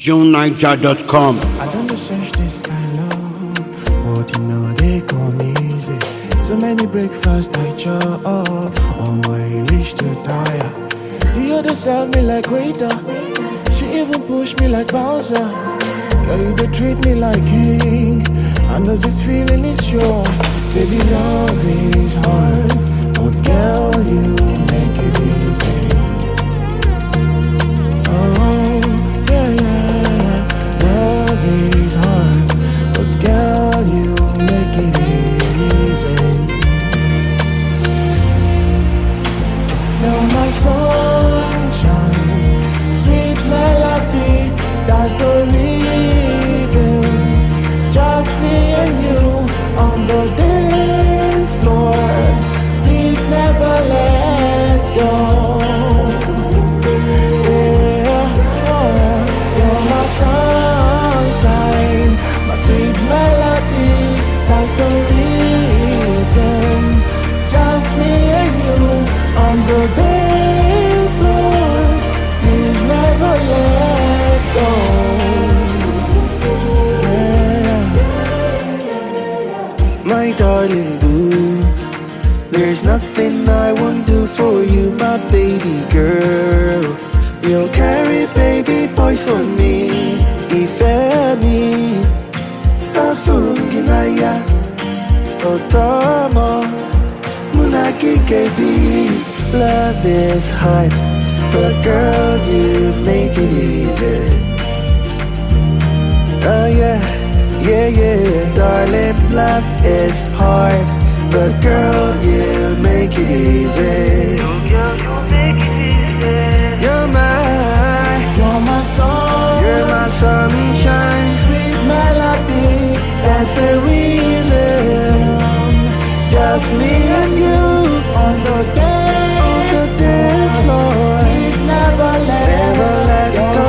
JuneNiger.com. I don't search this kind of, but you know they come easy. So many breakfasts I chop, on my reach to tire. The other serve me like waiter, she even push me like bouncer. Girl, you they treat me like king, I know this feeling is sure. Baby, love is hard, but girl, you make it easy. Oh, yeah, yeah, love is hard, but girl, you make it easy. You're my sunshine, sweet melody, that's the rhythm. Just me and you on the dance floor, please never let go. Yeah, you're my sunshine, my sweet melody, that's the rhythm. Just me and you on the dance floor, please never let go. My darling boo, there's nothing I won't do for you, my baby girl. You'll carry baby boy for me. Ìfẹ́ mi, Afurunginaya, Otomo, Munaki KB. Love is hard, but girl, you make it easy. Oh yeah. Yeah, yeah, darling, love is hard, but girl, you make it easy. You make it easy. You're my sun, you're my sunshine, sweet melody, that's the rhythm. Just me and you on the dance floor. Please never let go.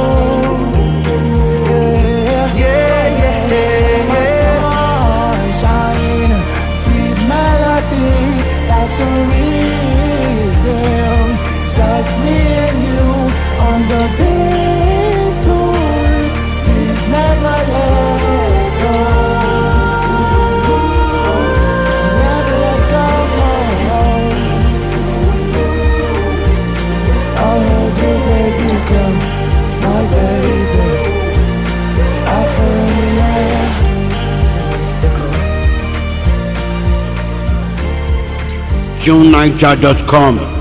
Just me and you on the dance floor. Please never let go. Never let go. I'll hold you as you come, my baby. I feel JuneNiger.com.